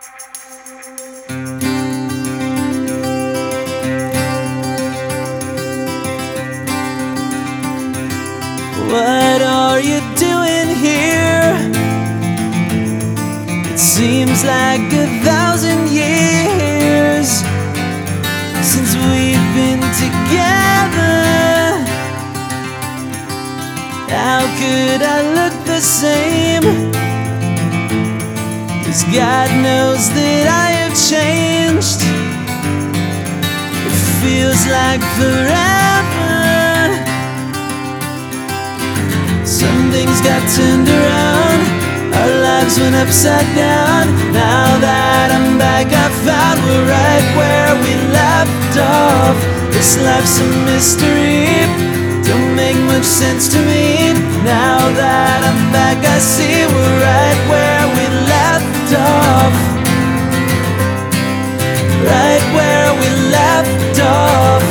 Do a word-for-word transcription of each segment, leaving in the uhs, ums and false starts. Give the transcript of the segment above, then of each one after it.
What are you doing here? It seems like a thousand years since we've been together. How could I look the same? 'Cause God knows that I have changed. It feels like forever. Some things got turned around, our lives went upside down. Now that I'm back, I found we're right where we left off. This life's a mystery, don't make much sense to me. Now that I'm back, I see we're right where we left off. Right where we left off.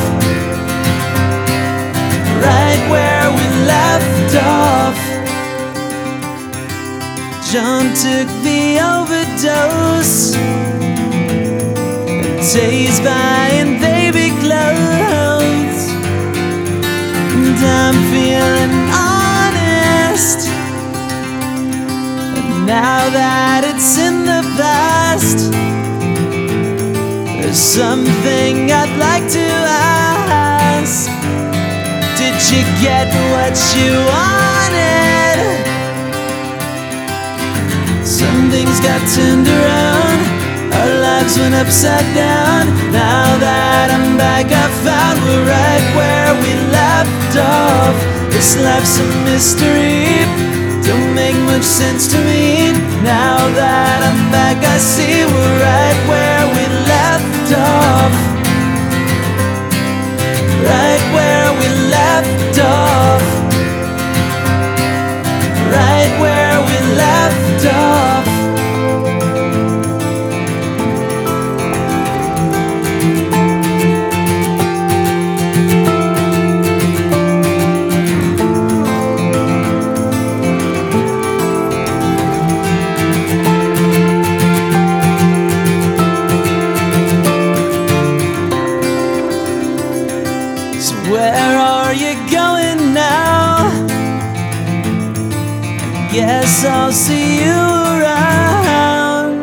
Right where we left off. John took the overdose, Tay's buying baby clothes, and I'm feeling honest. And now that it's in the past, there's something I'd like to ask. Did you get what you wanted? Some things got turned around, our lives went upside down. Now that I'm back, I found we're right where we left off. This life's a mystery, don't make much sense to me. Now that I'm back, I see we're right where we left off. Right where we left off. Right where we left off. So where are you going now? Guess I'll see you around.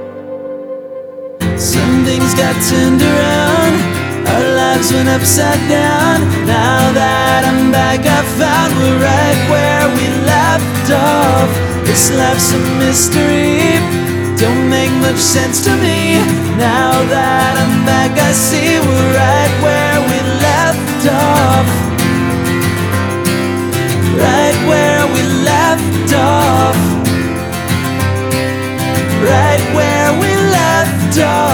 Some things got turned around, our lives went upside down. Now that I'm back, I found we're right where we left off. This life's a mystery, don't make much sense to me. Now that I'm back, I see we're right where we left off. Right where we left off. Right where we left off.